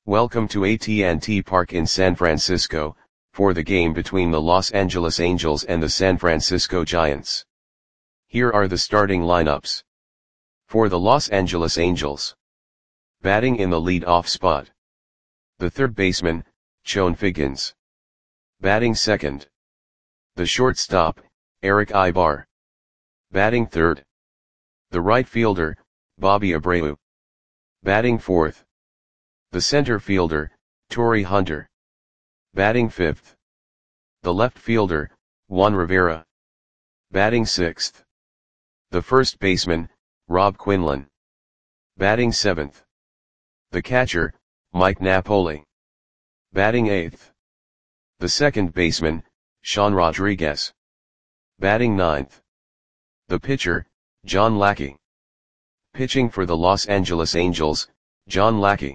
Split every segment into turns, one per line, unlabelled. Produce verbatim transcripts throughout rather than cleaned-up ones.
Welcome to A T and T Park in San Francisco, for the game between the Los Angeles Angels and the San Francisco Giants. Here are the starting lineups. For the Los Angeles Angels. Batting in the lead-off spot. The third baseman, Chone Figgins. Batting second. The shortstop, Erick Aybar. Batting third. The right fielder, Bobby Abreu. Batting fourth. The center fielder, Torii Hunter. Batting fifth. The left fielder, Juan Rivera. Batting sixth. The first baseman, Rob Quinlan. Batting seventh. The catcher, Mike Napoli. Batting eighth. The second baseman, Sean Rodriguez. Batting ninth. The pitcher, John Lackey. Pitching for the Los Angeles Angels, John Lackey.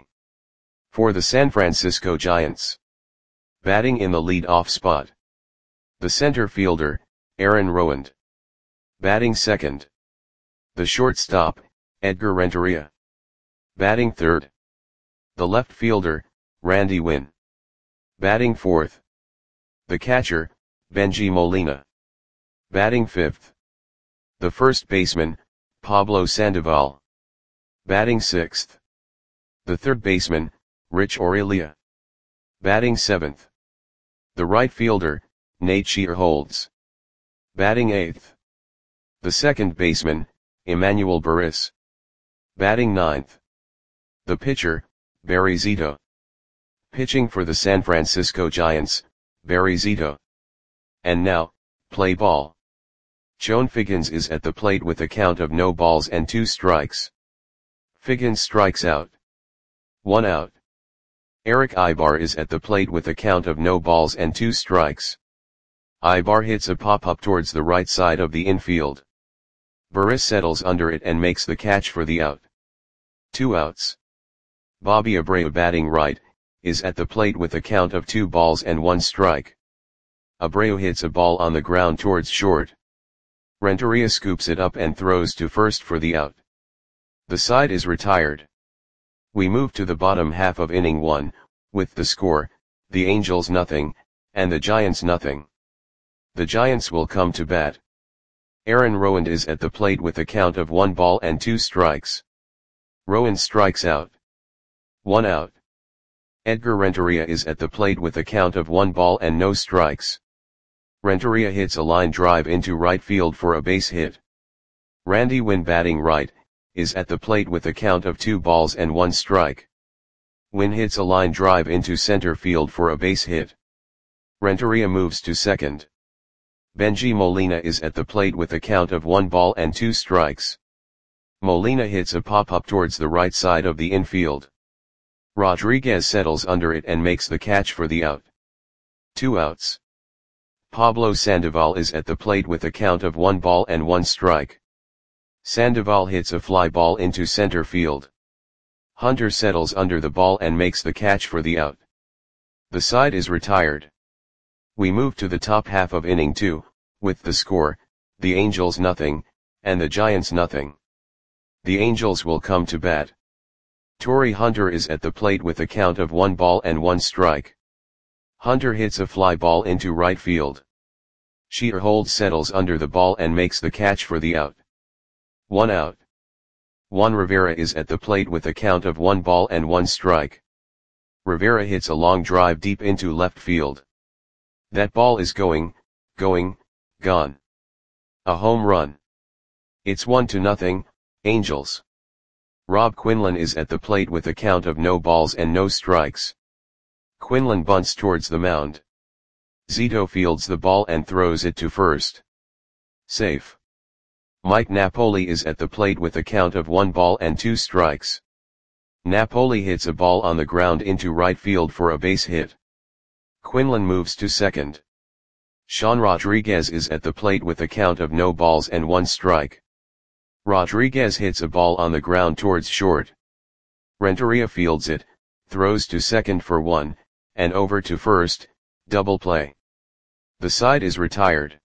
For the San Francisco Giants. Batting in the lead-off spot. The center fielder, Aaron Rowand. Batting second. The shortstop, Edgar Renteria. Batting third. The left fielder, Randy Winn. Batting fourth. The catcher, Bengie Molina. Batting fifth. The first baseman, Pablo Sandoval. Batting sixth. The third baseman, Rich Aurelia. Batting seventh. The right fielder, Nate Shearholtz. Batting eighth. The second baseman, Emmanuel Barris. Batting ninth. The pitcher, Barry Zito. Pitching for the San Francisco Giants, Barry Zito. And now, play ball. Chone Figgins is at the plate with a count of no balls and two strikes. Figgins strikes out. One out. Erick Aybar is at the plate with a count of no balls and two strikes. Aybar hits a pop-up towards the right side of the infield. Barris settles under it and makes the catch for the out. Two outs. Bobby Abreu, batting right, is at the plate with a count of two balls and one strike. Abreu hits a ball on the ground towards short. Renteria scoops it up and throws to first for the out. The side is retired. We move to the bottom half of inning one, with the score, the Angels nothing, and the Giants nothing. The Giants will come to bat. Aaron Rowand is at the plate with a count of one ball and two strikes. Rowand strikes out. One out. Edgar Renteria is at the plate with a count of one ball and no strikes. Renteria hits a line drive into right field for a base hit. Randy Winn, batting right, is at the plate with a count of two balls and one strike. Winn hits a line drive into center field for a base hit. Renteria moves to second. Bengie Molina is at the plate with a count of one ball and two strikes. Molina hits a pop-up towards the right side of the infield. Rodriguez settles under it and makes the catch for the out. Two outs. Pablo Sandoval is at the plate with a count of one ball and one strike. Sandoval hits a fly ball into center field. Hunter settles under the ball and makes the catch for the out. The side is retired. We move to the top half of inning two, with the score, the Angels nothing, and the Giants nothing. The Angels will come to bat. Torii Hunter is at the plate with a count of one ball and one strike. Hunter hits a fly ball into right field. Shearholtz settles under the ball and makes the catch for the out. One out. Juan Rivera is at the plate with a count of one ball and one strike. Rivera hits a long drive deep into left field. That ball is going, going, gone. A home run. It's one to nothing, Angels. Rob Quinlan is at the plate with a count of no balls and no strikes. Quinlan bunts towards the mound. Zito fields the ball and throws it to first. Safe. Mike Napoli is at the plate with a count of one ball and two strikes. Napoli hits a ball on the ground into right field for a base hit. Quinlan moves to second. Sean Rodriguez is at the plate with a count of no balls and one strike. Rodriguez hits a ball on the ground towards short. Renteria fields it, throws to second for one, and over to first, double play. The side is retired.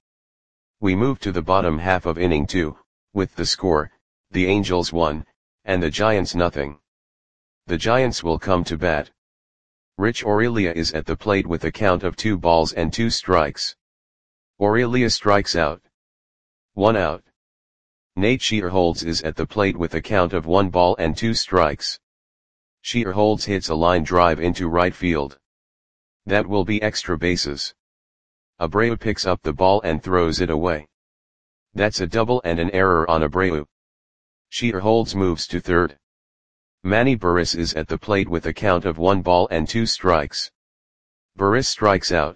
We move to the bottom half of inning two, with the score, the Angels one, and the Giants nothing. The Giants will come to bat. Rich Aurelia is at the plate with a count of two balls and two strikes. Aurelia strikes out. One out. Nate Shearholds is at the plate with a count of one ball and two strikes. Shearholds hits a line drive into right field. That will be extra bases. Abreu picks up the ball and throws it away. That's a double and an error on Abreu. Shearholds moves to third. Manny Burris is at the plate with a count of one ball and two strikes. Burris strikes out.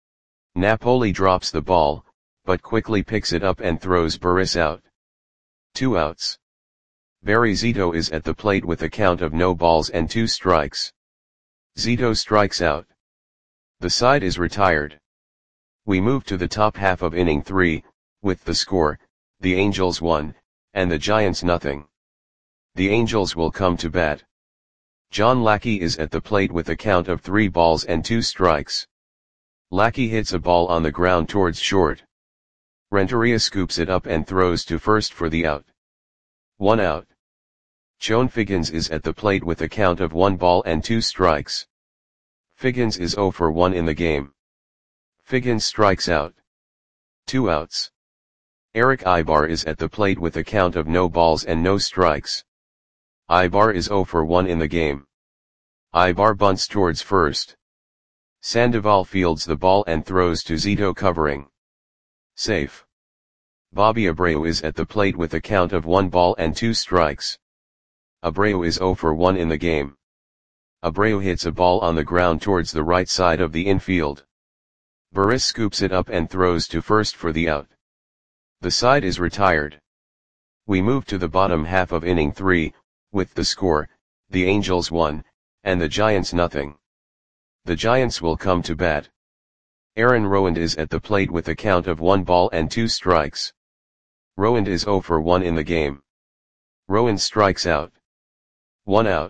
Napoli drops the ball, but quickly picks it up and throws Burris out. Two outs. Barry Zito is at the plate with a count of no balls and two strikes. Zito strikes out. The side is retired. We move to the top half of inning three, with the score, the Angels one, and the Giants nothing. The Angels will come to bat. John Lackey is at the plate with a count of three balls and two strikes. Lackey hits a ball on the ground towards short. Renteria scoops it up and throws to first for the out. One out. Chone Figgins is at the plate with a count of one ball and two strikes. Figgins is oh for one in the game. Figgins strikes out. Two outs. Eric Ibar is at the plate with a count of no balls and no strikes. Ibar is oh for one in the game. Ibar bunts towards first. Sandoval fields the ball and throws to Zito covering. Safe. Bobby Abreu is at the plate with a count of one ball and two strikes. Abreu is oh for one in the game. Abreu hits a ball on the ground towards the right side of the infield. Burris scoops it up and throws to first for the out. The side is retired. We move to the bottom half of inning three, with the score, the Angels one, and the Giants nothing. The Giants will come to bat. Aaron Rowand is at the plate with a count of one ball and two strikes. Rowand is oh for one in the game. Rowand strikes out. One out.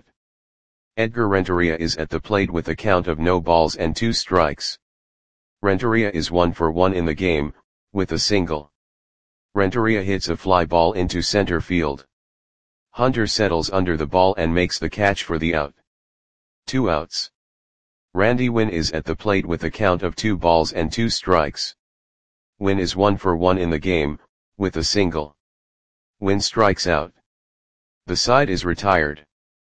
Edgar Renteria is at the plate with a count of no balls and two strikes. Renteria is one for one in the game, with a single. Renteria hits a fly ball into center field. Hunter settles under the ball and makes the catch for the out. Two outs. Randy Winn is at the plate with a count of two balls and two strikes. Winn is one for one in the game, with a single. Winn strikes out. The side is retired.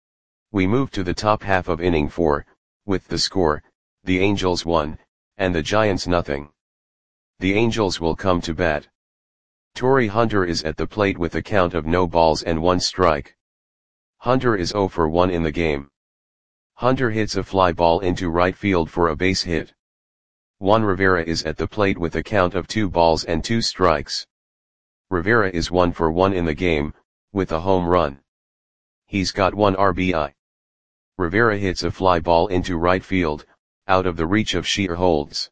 We move to the top half of inning four, with the score, the Angels one, and the Giants nothing. The Angels will come to bat. Torrey Hunter is at the plate with a count of no balls and one strike. Hunter is oh for one in the game. Hunter hits a fly ball into right field for a base hit. Juan Rivera is at the plate with a count of two balls and two strikes. Rivera is one for one in the game, with a home run. He's got one R B I. Rivera hits a fly ball into right field, out of the reach of Shearholds.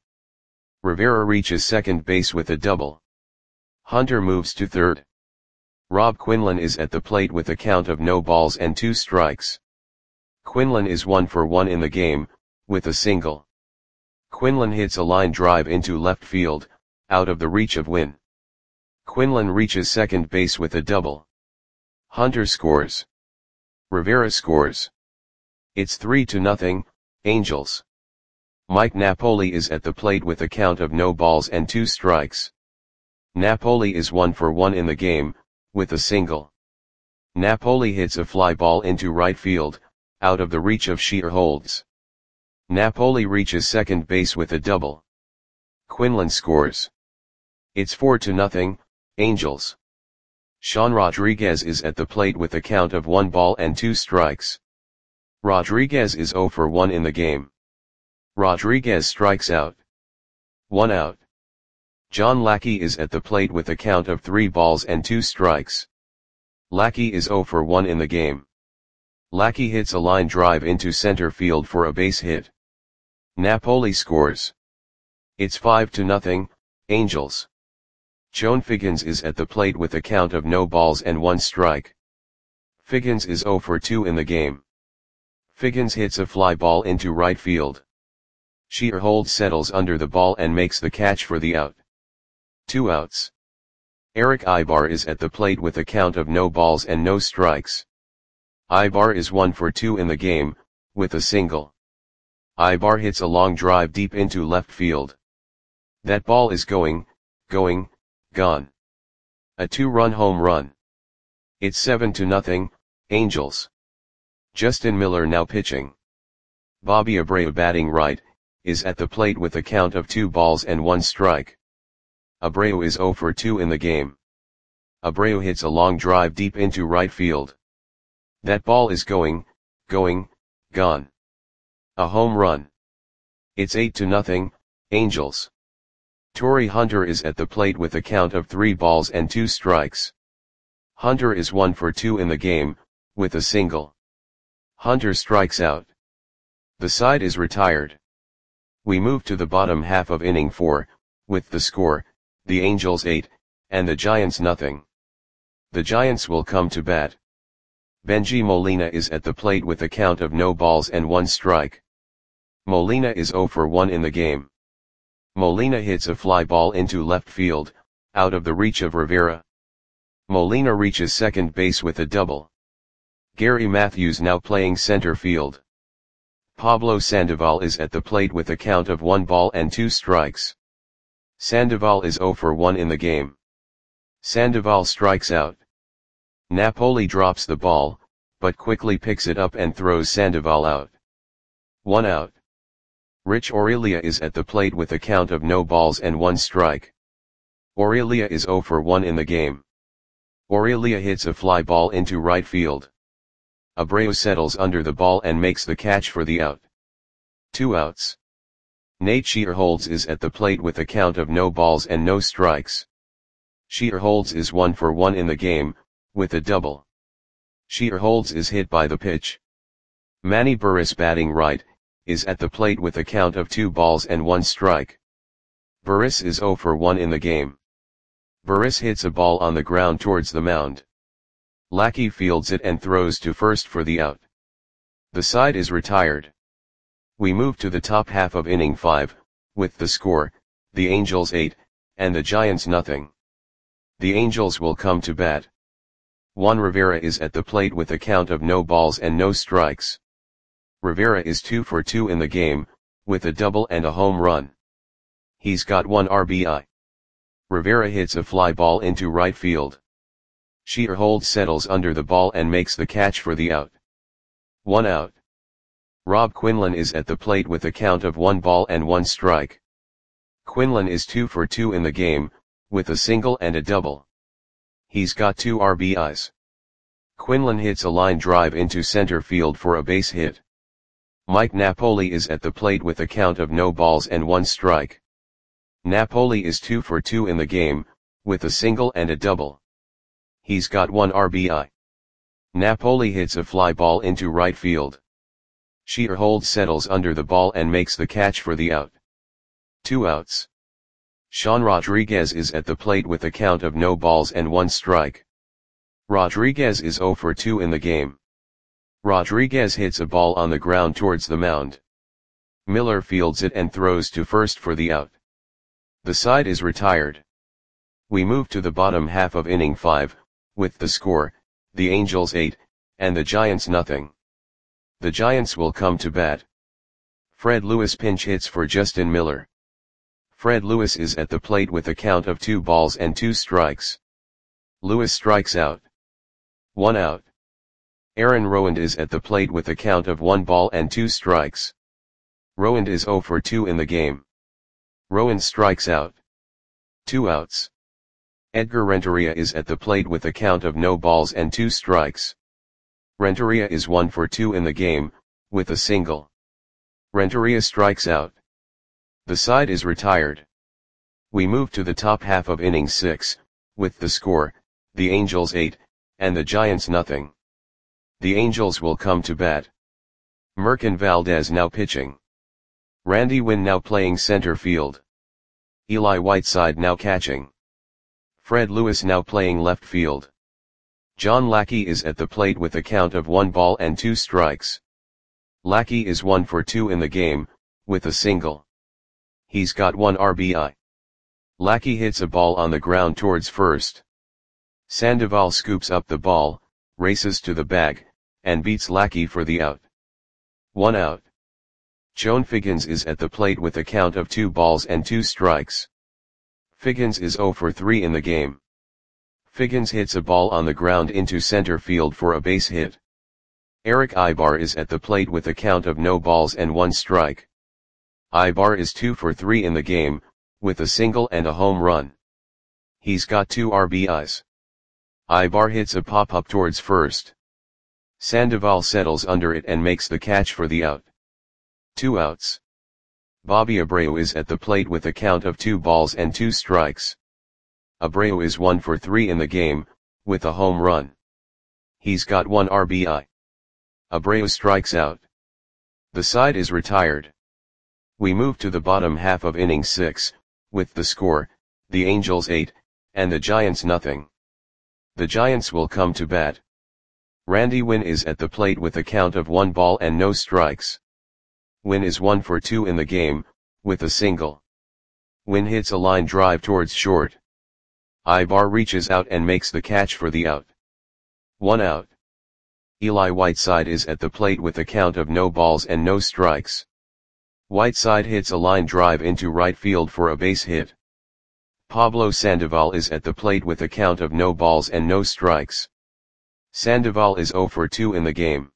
Rivera reaches second base with a double. Hunter moves to third. Rob Quinlan is at the plate with a count of no balls and two strikes. Quinlan is one for one in the game, with a single. Quinlan hits a line drive into left field, out of the reach of Winn. Quinlan reaches second base with a double. Hunter scores. Rivera scores. It's three to nothing, Angels. Mike Napoli is at the plate with a count of no balls and two strikes. Napoli is one for one in the game, with a single. Napoli hits a fly ball into right field, out of the reach of Shearholds. Napoli reaches second base with a double. Quinlan scores. It's four to nothing, Angels. Sean Rodriguez is at the plate with a count of one ball and two strikes. Rodriguez is oh for one in the game. Rodriguez strikes out. One out. John Lackey is at the plate with a count of three balls and two strikes. Lackey is oh for one in the game. Lackey hits a line drive into center field for a base hit. Napoli scores. It's five to nothing, Angels. Chone Figgins is at the plate with a count of no balls and one strike. Figgins is oh for two in the game. Figgins hits a fly ball into right field. Shearholds settles under the ball and makes the catch for the out. Two outs. Eric Ibar is at the plate with a count of no balls and no strikes. Ibar is one for two in the game, with a single. Ibar hits a long drive deep into left field. That ball is going, going, gone. A two-run home run. It's seven to nothing, Angels. Justin Miller now pitching. Bobby Abreu batting right, is at the plate with a count of two balls and one strike. Abreu is zero for two in the game. Abreu hits a long drive deep into right field. That ball is going, going, gone. A home run. It's eight to nothing, Angels. Torii Hunter is at the plate with a count of three balls and two strikes. Hunter is one for two in the game, with a single. Hunter strikes out. The side is retired. We move to the bottom half of inning four, with the score, the Angels eight, and the Giants nothing. The Giants will come to bat. Benji Molina is at the plate with a count of no balls and one strike. Molina is zero for one in the game. Molina hits a fly ball into left field, out of the reach of Rivera. Molina reaches second base with a double. Gary Matthews now playing center field. Pablo Sandoval is at the plate with a count of one ball and two strikes. Sandoval is zero for one in the game. Sandoval strikes out. Napoli drops the ball, but quickly picks it up and throws Sandoval out. One out. Rich Aurelia is at the plate with a count of no balls and one strike. Aurelia is zero for one in the game. Aurelia hits a fly ball into right field. Abreu settles under the ball and makes the catch for the out. Two outs. Nate Shearholtz is at the plate with a count of no balls and no strikes. Shearholtz is one for one in the game, with a double. Shearholtz is hit by the pitch. Manny Burris batting right, is at the plate with a count of two balls and one strike. Burris is zero for one in the game. Burris hits a ball on the ground towards the mound. Lackey fields it and throws to first for the out. The side is retired. We move to the top half of inning five, with the score, the Angels eight, and the Giants nothing. The Angels will come to bat. Juan Rivera is at the plate with a count of no balls and no strikes. Rivera is two for two in the game, with a double and a home run. He's got one R B I. Rivera hits a fly ball into right field. Shearholtz settles under the ball and makes the catch for the out. One out. Rob Quinlan is at the plate with a count of one ball and one strike. Quinlan is two for two in the game, with a single and a double. He's got two R B Is. Quinlan hits a line drive into center field for a base hit. Mike Napoli is at the plate with a count of no balls and one strike. Napoli is two for two in the game, with a single and a double. He's got one R B I. Napoli hits a fly ball into right field. Shearholtz settles under the ball and makes the catch for the out. Two outs. Sean Rodriguez is at the plate with a count of no balls and one strike. Rodriguez is zero for two in the game. Rodriguez hits a ball on the ground towards the mound. Miller fields it and throws to first for the out. The side is retired. We move to the bottom half of inning five, with the score, the Angels eight, and the Giants nothing. The Giants will come to bat. Fred Lewis pinch hits for Justin Miller. Fred Lewis is at the plate with a count of two balls and two strikes. Lewis strikes out. One out. Aaron Rowand is at the plate with a count of one ball and two strikes. Rowand is zero for two in the game. Rowand strikes out. Two outs. Edgar Renteria is at the plate with a count of no balls and two strikes. Renteria is one for two in the game, with a single. Renteria strikes out. The side is retired. We move to the top half of inning six, with the score, the Angels eight, and the Giants nothing. The Angels will come to bat. Merkin Valdez now pitching. Randy Winn now playing center field. Eli Whiteside now catching. Fred Lewis now playing left field. John Lackey is at the plate with a count of one ball and two strikes. Lackey is one for two in the game, with a single. He's got one R B I. Lackey hits a ball on the ground towards first. Sandoval scoops up the ball, races to the bag, and beats Lackey for the out. One out. Joan Figgins is at the plate with a count of two balls and two strikes. Figgins is zero for three in the game. Figgins hits a ball on the ground into center field for a base hit. Eric Ibar is at the plate with a count of no balls and one strike. Ibar is two for three in the game, with a single and a home run. He's got two R B Is. Ibar hits a pop-up towards first. Sandoval settles under it and makes the catch for the out. Two outs. Bobby Abreu is at the plate with a count of two balls and two strikes. Abreu is one for three in the game, with a home run. He's got one R B I. Abreu strikes out. The side is retired. We move to the bottom half of inning six, with the score, the Angels eight, and the Giants nothing. The Giants will come to bat. Randy Winn is at the plate with a count of one ball and no strikes. Winn is one for two in the game, with a single. Winn hits a line drive towards short. Ibar reaches out and makes the catch for the out. One out. Eli Whiteside is at the plate with a count of no balls and no strikes. Whiteside hits a line drive into right field for a base hit. Pablo Sandoval is at the plate with a count of no balls and no strikes. Sandoval is zero for two in the game.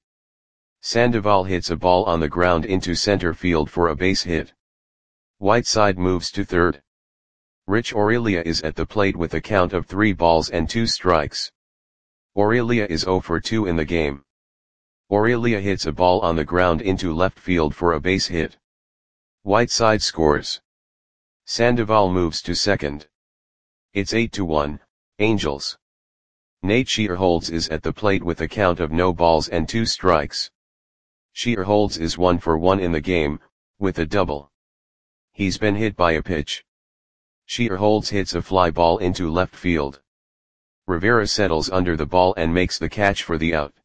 Sandoval hits a ball on the ground into center field for a base hit. Whiteside moves to third. Rich Aurelia is at the plate with a count of three balls and two strikes. Aurelia is zero for two in the game. Aurelia hits a ball on the ground into left field for a base hit. Whiteside scores. Sandoval moves to second. It's eight to one, Angels. Nate Shearholtz is at the plate with a count of no balls and two strikes. Shearholtz is one for one in the game, with a double. He's been hit by a pitch. Shearholtz hits a fly ball into left field. Rivera settles under the ball and makes the catch for the out.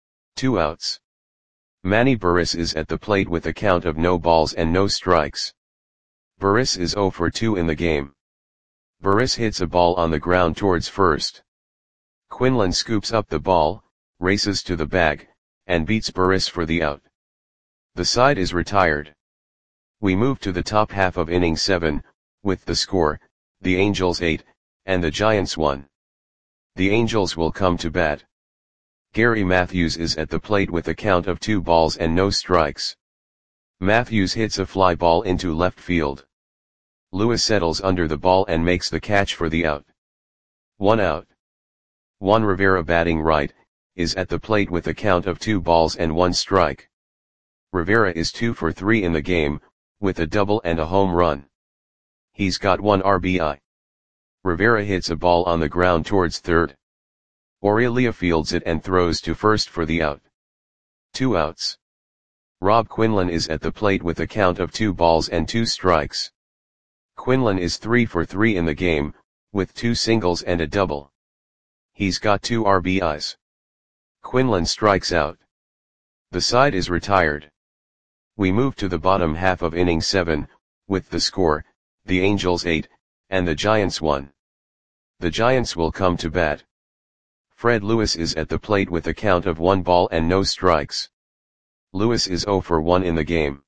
Two outs. Manny Burris is at the plate with a count of no balls and no strikes. Burris is zero for two in the game. Burris hits a ball on the ground towards first. Quinlan scoops up the ball, races to the bag, and beats Burris for the out. The side is retired. We move to the top half of inning seven, with the score, the Angels eight, and the Giants one. The Angels will come to bat. Gary Matthews is at the plate with a count of two balls and no strikes. Matthews hits a fly ball into left field. Lewis settles under the ball and makes the catch for the out. One out. Juan Rivera, batting right, is at the plate with a count of two balls and one strike. Rivera is two for three in the game, with a double and a home run. He's got one R B I. Rivera hits a ball on the ground towards third. Aurelia fields it and throws to first for the out. Two outs. Rob Quinlan is at the plate with a count of two balls and two strikes. Quinlan is three for three in the game, with two singles and a double. He's got two R B Is. Quinlan strikes out. The side is retired. We move to the bottom half of inning seven, with the score, the Angels eight, and the Giants one. The Giants will come to bat. Fred Lewis is at the plate with a count of one ball and no strikes. Lewis is zero for one in the game.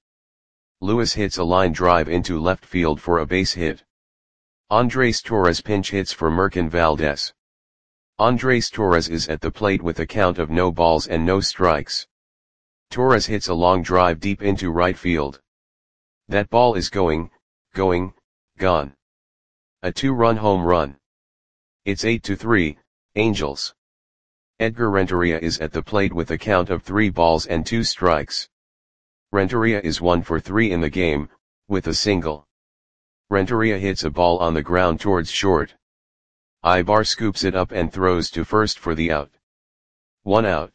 Lewis hits a line drive into left field for a base hit. Andres Torres pinch hits for Merkin Valdez. Andres Torres is at the plate with a count of no balls and no strikes. Torres hits a long drive deep into right field. That ball is going, going, gone. A two-run home run. It's eight to three, Angels. Edgar Renteria is at the plate with a count of three balls and two strikes. Renteria is one for three in the game, with a single. Renteria hits a ball on the ground towards short. Ibar scoops it up and throws to first for the out. One out.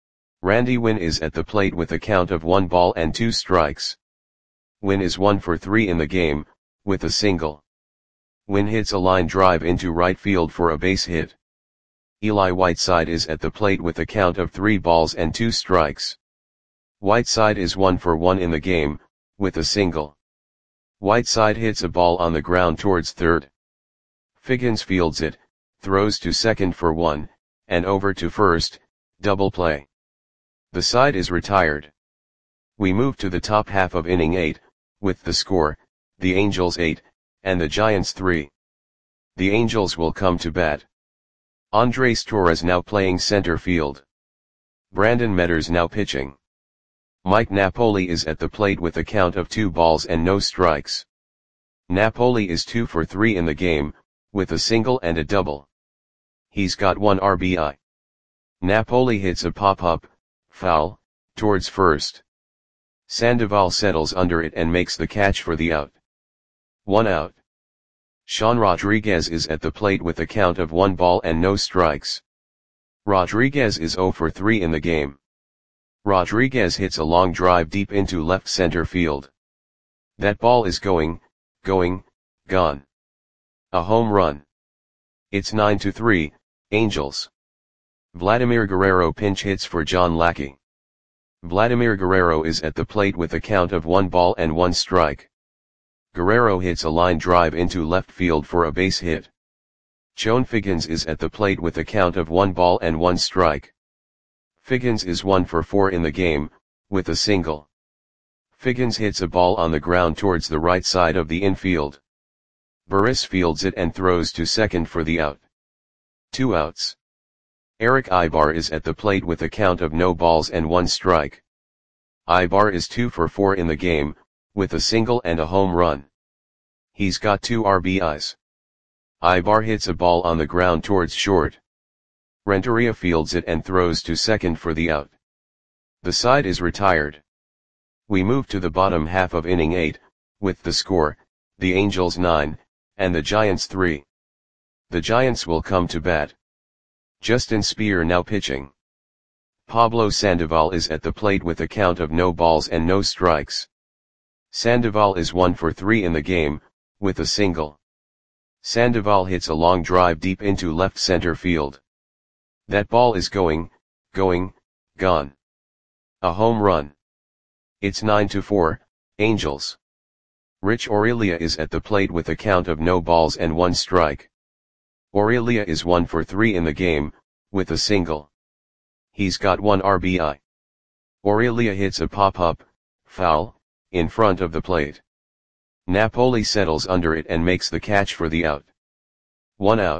Randy Winn is at the plate with a count of one ball and two strikes. Winn is one for three in the game, with a single. Winn hits a line drive into right field for a base hit. Eli Whiteside is at the plate with a count of three balls and two strikes. Whiteside is one for one in the game, with a single. Whiteside hits a ball on the ground towards third. Figgins fields it, throws to second for one, and over to first, double play. The side is retired. We move to the top half of inning eight, with the score, the Angels eight, and the Giants three. The Angels will come to bat. Andres Torres now playing center field. Brandon Metters now pitching. Mike Napoli is at the plate with a count of two balls and no strikes. Napoli is two for three in the game, with a single and a double. He's got one R B I. Napoli hits a pop-up, foul, towards first. Sandoval settles under it and makes the catch for the out. One out. Sean Rodriguez is at the plate with a count of one ball and no strikes. Rodriguez is zero for three in the game. Rodriguez hits a long drive deep into left center field. That ball is going, going, gone. A home run. It's nine to three, Angels. Vladimir Guerrero pinch hits for John Lackey. Vladimir Guerrero is at the plate with a count of one ball and one strike. Guerrero hits a line drive into left field for a base hit. Chone Figgins is at the plate with a count of one ball and one strike. Figgins is one for four in the game, with a single. Figgins hits a ball on the ground towards the right side of the infield. Burris fields it and throws to second for the out. Two outs. Eric Ibar is at the plate with a count of no balls and one strike. Ibar is two for four in the game, with a single and a home run. He's got two R B Is. Ibar hits a ball on the ground towards short. Renteria fields it and throws to second for the out. The side is retired. We move to the bottom half of inning eight, with the score, the Angels nine, and the Giants three. The Giants will come to bat. Justin Speer now pitching. Pablo Sandoval is at the plate with a count of no balls and no strikes. Sandoval is one for three in the game, with a single. Sandoval hits a long drive deep into left center field. That ball is going, going, gone. A home run. It's nine to four, Angels. Rich Aurelia is at the plate with a count of no balls and one strike. Aurelia is one for three in the game, with a single. He's got one R B I. Aurelia hits a pop-up, foul, in front of the plate. Napoli settles under it and makes the catch for the out. One out.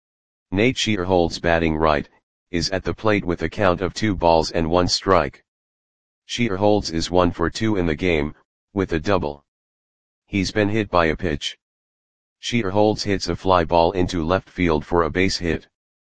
Nate Shearholtz batting right, is at the plate with a count of two balls and one strike. Shearholtz is one for two in the game, with a double. He's been hit by a pitch. Shearholtz hits a fly ball into left field for a base hit.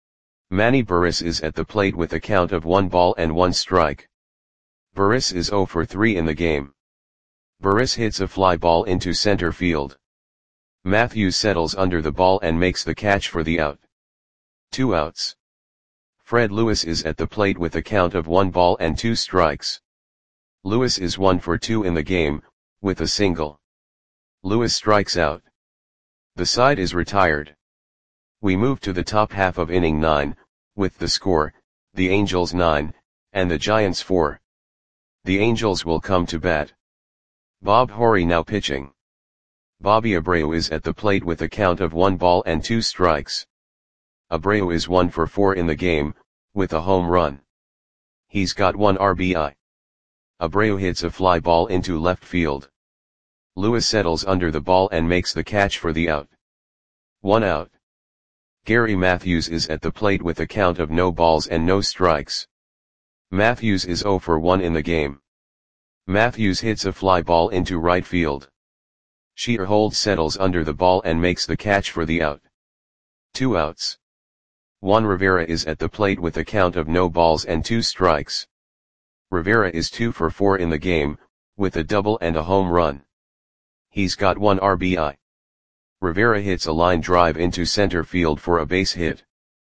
Manny Burris is at the plate with a count of one ball and one strike. Burris is zero for three in the game. Burris hits a fly ball into center field. Matthews settles under the ball and makes the catch for the out. Two outs. Fred Lewis is at the plate with a count of one ball and two strikes. Lewis is one for two in the game, with a single. Lewis strikes out. The side is retired. We move to the top half of inning nine, with the score, the Angels nine, and the Giants four. The Angels will come to bat. Bob Horry now pitching. Bobby Abreu is at the plate with a count of one ball and two strikes. Abreu is one for four in the game, with a home run. He's got one R B I. Abreu hits a fly ball into left field. Lewis settles under the ball and makes the catch for the out. One out. Gary Matthews is at the plate with a count of no balls and no strikes. Matthews is zero for one in the game. Matthews hits a fly ball into right field. Shearholtz settles under the ball and makes the catch for the out. Two outs. Juan Rivera is at the plate with a count of no balls and two strikes. Rivera is two for four in the game, with a double and a home run. He's got one R B I. Rivera hits a line drive into center field for a base hit.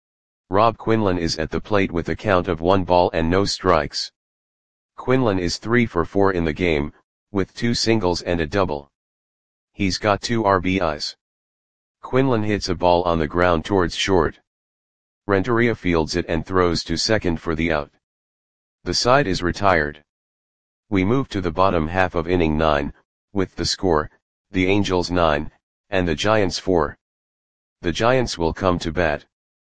Rob Quinlan is at the plate with a count of one ball and no strikes. Quinlan is three for four in the game, with two singles and a double. He's got two R B Is. Quinlan hits a ball on the ground towards short. Renteria fields it and throws to second for the out. The side is retired. We move to the bottom half of inning nine, with the score, the Angels nine, and the Giants four. The Giants will come to bat.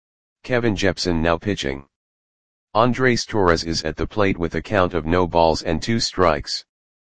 Kevin Jepson now pitching. Andres Torres is at the plate with a count of no balls and two strikes.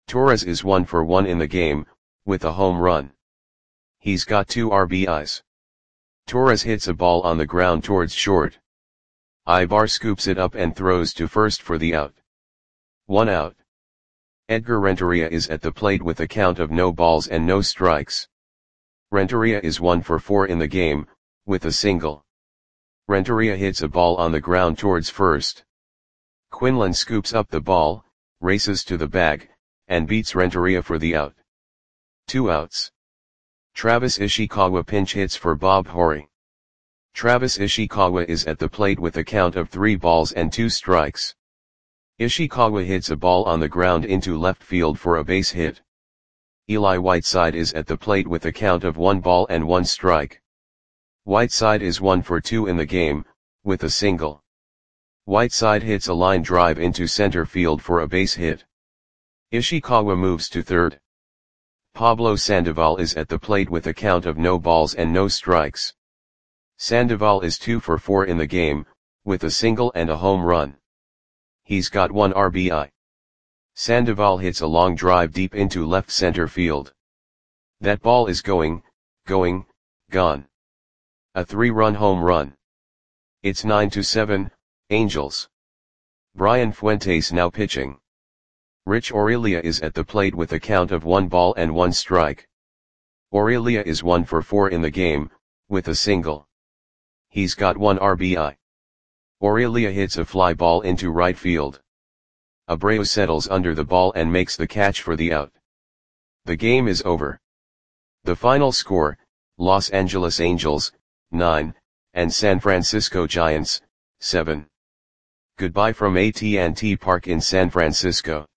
Torres is one for one in the game, with a home run. He's got two R B Is. Torres hits a ball on the ground towards short. Ibar scoops it up and throws to first for the out. One out. Edgar Renteria is at the plate with a count of no balls and no strikes. Renteria is one for four in the game, with a single. Renteria hits a ball on the ground towards first. Quinlan scoops up the ball, races to the bag, and beats Renteria for the out. Two outs. Travis Ishikawa pinch hits for Bob Horry. Travis Ishikawa is at the plate with a count of three balls and two strikes. Ishikawa hits a ball on the ground into left field for a base hit. Eli Whiteside is at the plate with a count of one ball and one strike. Whiteside is one for two in the game, with a single. Whiteside hits a line drive into center field for a base hit. Ishikawa moves to third. Pablo Sandoval is at the plate with a count of no balls and no strikes. Sandoval is two for four in the game, with a single and a home run. He's got one R B I. Sandoval hits a long drive deep into left center field. That ball is going, going, gone. A three-run home run. It's nine to seven, Angels. Brian Fuentes now pitching. Rich Aurelia is at the plate with a count of one ball and one strike. Aurelia is one for four in the game, with a single. He's got one R B I. Aurelia hits a fly ball into right field. Abreu settles under the ball and makes the catch for the out. The game is over. The final score, Los Angeles Angels, nine, and San Francisco Giants, seven. Goodbye from A T and T Park in San Francisco.